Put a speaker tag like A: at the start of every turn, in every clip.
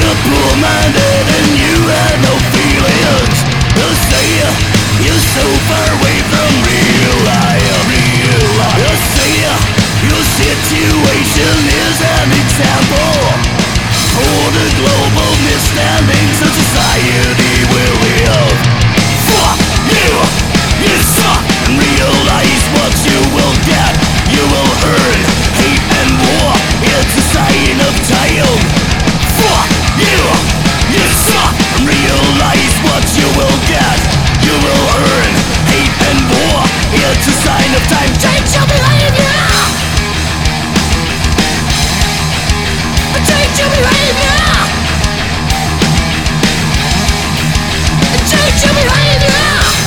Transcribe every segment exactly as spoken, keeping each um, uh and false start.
A: poor-minded and you had no feelings. They'll say you're so far away from real life, real life. They'll say your situation is an example for the global misstandings of society we live. Fuck you, you suck, and realize what you will get. You will earn hate and war, it's a sign of time. Fuck you, you suck, and realize what you will get. You will earn hate and war, it's a sign of time. Change your behavior, change your behavior, change your behavior.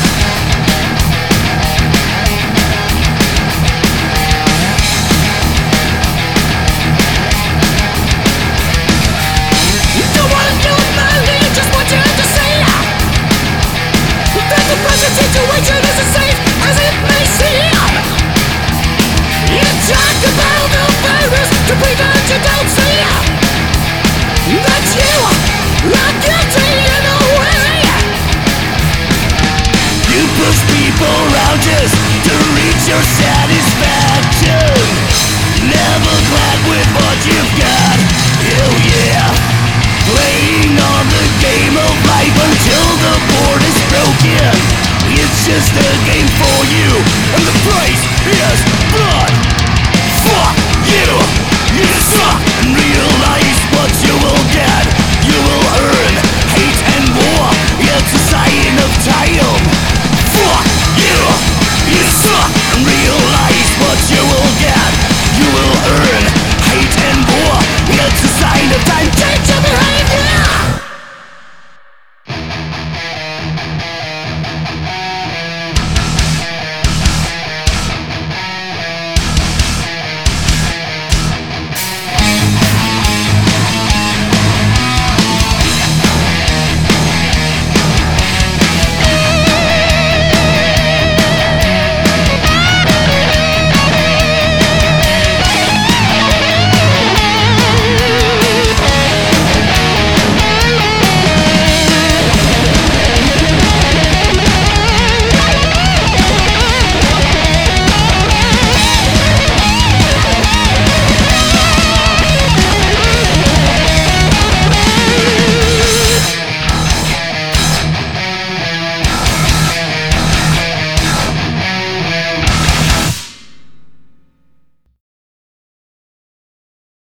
A: Situation is as safe as it may seem. You talk about the virus to prevent you don't see that you are guilty in a way. You push people around just to reach your satisfaction. Never glad with what you've got. You